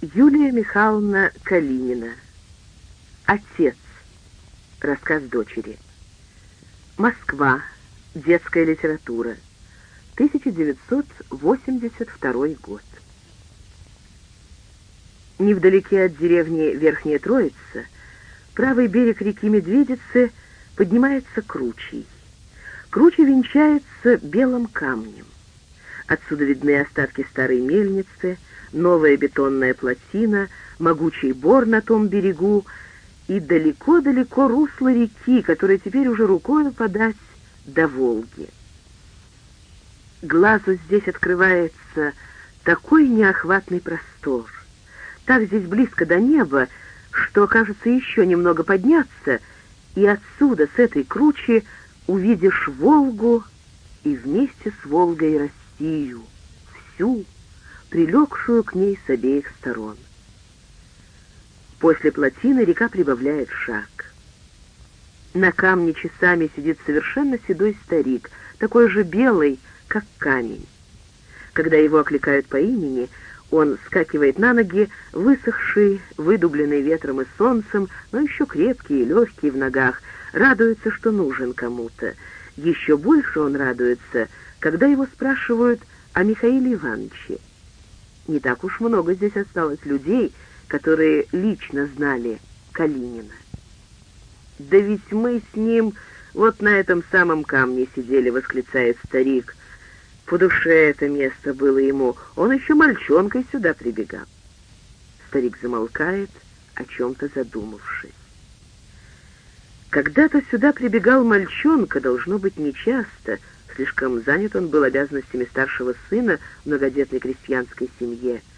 Юлия Михайловна Калинина. Отец. Рассказ дочери. Москва. Детская литература. 1982 год. Невдалеке от деревни Верхняя Троица, правый берег реки Медведицы, поднимается кручей. Круча венчается белым камнем. Отсюда видны остатки старой мельницы, новая бетонная плотина, могучий бор на том берегу и далеко-далеко русло реки, которое теперь уже рукой подать до Волги. Глазу здесь открывается такой неохватный простор. Так здесь близко до неба, что, кажется, еще немного подняться, и отсюда, с этой кручи, увидишь Волгу и вместе с Волгой Россию, всю, прилегшую к ней с обеих сторон. После плотины река прибавляет шаг. На камне часами сидит совершенно седой старик, такой же белый, как камень. Когда его окликают по имени, он скакивает на ноги, высохший, выдубленный ветром и солнцем, но еще крепкий и легкий в ногах, радуется, что нужен кому-то. Еще больше он радуется, когда его спрашивают о Михаиле Ивановиче. Не так уж много здесь осталось людей, которые лично знали Калинина. «Да ведь мы с ним вот на этом самом камне сидели», — восклицает старик. По душе это место было ему, он еще мальчонкой сюда прибегал. Старик замолкает, о чем-то задумавшись. Когда-то сюда прибегал мальчонка, должно быть, нечасто, слишком занят он был обязанностями старшего сына в многодетной крестьянской семье.